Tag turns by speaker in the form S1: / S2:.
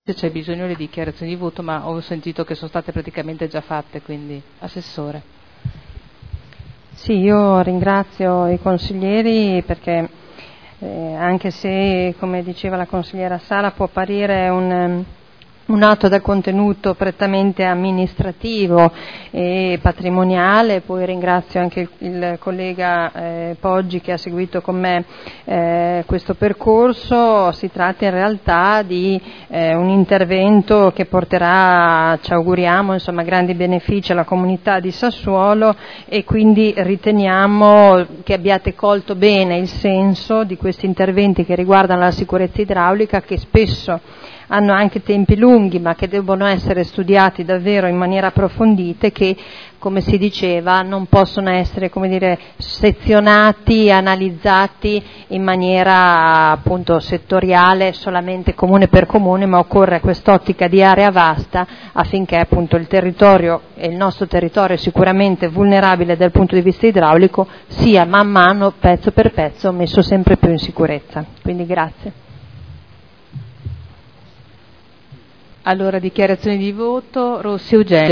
S1: c'è bisogno delle dichiarazioni di voto, ma ho sentito che sono state praticamente già fatte, quindi Assessore.
S2: Sì, io ringrazio i consiglieri perché anche se, come diceva la consigliera Sala, può apparire un atto dal contenuto prettamente amministrativo e patrimoniale, poi ringrazio anche il collega Poggi che ha seguito con me questo percorso. Si tratta in realtà di un intervento che porterà, ci auguriamo, insomma, grandi benefici alla comunità di Sassuolo, e quindi riteniamo che abbiate colto bene il senso di questi interventi che riguardano la sicurezza idraulica, che spesso hanno anche tempi lunghi ma che debbono essere studiati davvero in maniera approfondita, e che, come si diceva, non possono essere, come dire, sezionati, analizzati in maniera appunto settoriale, solamente comune per comune, ma occorre quest'ottica di area vasta affinché appunto il territorio, e il nostro territorio è sicuramente vulnerabile dal punto di vista idraulico, sia man mano, pezzo per pezzo, messo sempre più in sicurezza. Quindi grazie.
S1: Allora, dichiarazioni di voto. Rossi Eugenio.